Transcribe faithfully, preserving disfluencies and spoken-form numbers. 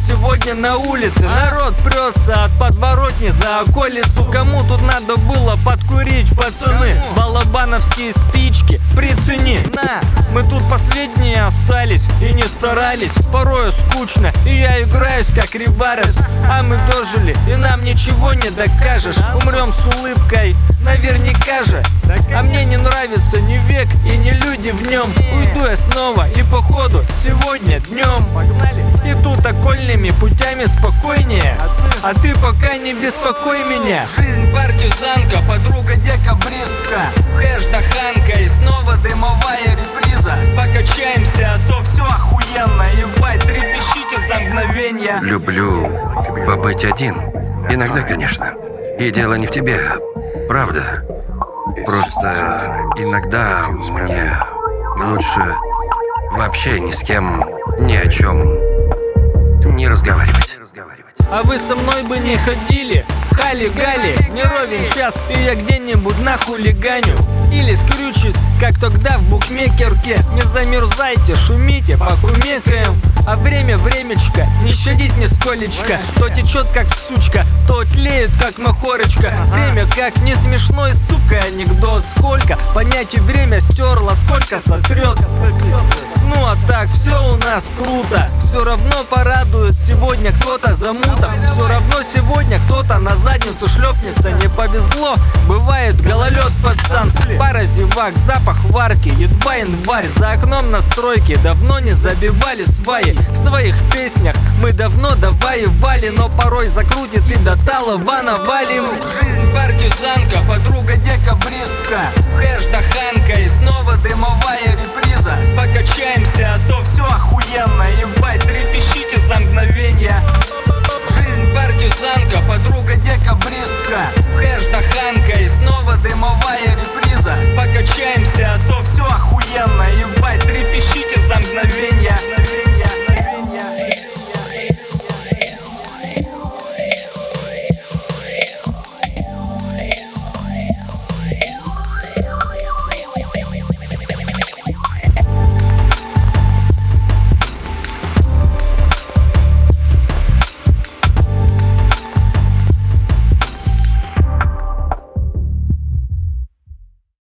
сегодня на улице. Народ прется от подворотни за околицу. Кому тут надо было подкурить, пацаны? Балабановские спички прицени. На, мы тут последние остались и не старались. Порою скучно, и я играюсь как Риварес. А мы дожили, и нам ничего не докажешь. Умрем с улыбкой, наверняка же. А мне не нравится ни век и ни люди в нем. Уйду я снова и походу сегодня днем. И тут окольными путями спокойнее. А ты пока не беспокой меня. Жизнь партизанка, подруга декабристка. Хэш да ханка и снова дымовая реприза. Покачаемся, а то все охуенно. Ебать, трепещите за мгновенья. Люблю побыть один. Иногда, конечно. И дело не в тебе, правда. Просто иногда мне лучше вообще ни с кем, ни о чем не разговаривать. А вы со мной бы не ходили? Хали-гали, не ровен час, и я где-нибудь нахулиганю. Или скрючит, как тогда в букмекерке. Не замерзайте, шумите, покумекаем. А время времечко не щадит нисколечко. То течет как сучка, то тлеет как махорочка. Время как не смешной, сука, анекдот. Сколько понятий время стерло, сколько сотрет. Ну а так, все у нас круто. Все равно порадует сегодня кто-то замутом. Все равно сегодня кто-то на задницу шлепнется. Не повезло, бывает гололед, пацан. Пара зевак, запах варки, едва январь. За окном на стройке давно не забивали сваи. В своих песнях мы давно довоевали, но порой закрутит и до талого навалим. Жизнь партизанка, подруга декабристка. Хэш да ханка и снова дымовая реприза. Покачаемся, а то все охуенно. Ебать, трепещите за мгновенья. Жизнь партизанка, подруга декабристка. Хэш да ханка и снова дымовая реприза. Покачаемся, а то все охуенно. Ебать.